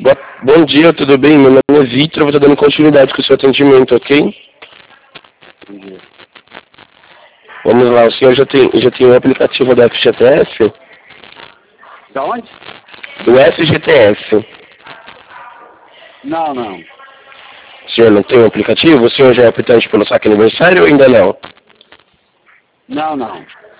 Bom dia, tudo bem? Meu nome é Vitor, eu vou estar dando continuidade com o seu atendimento, ok? Bom dia. Vamos lá, o senhor já tem o aplicativo da FGTS? Da onde? Do FGTS. Não. O senhor não tem o aplicativo? O senhor já é aplicante pelo saque aniversário ou ainda não? Não.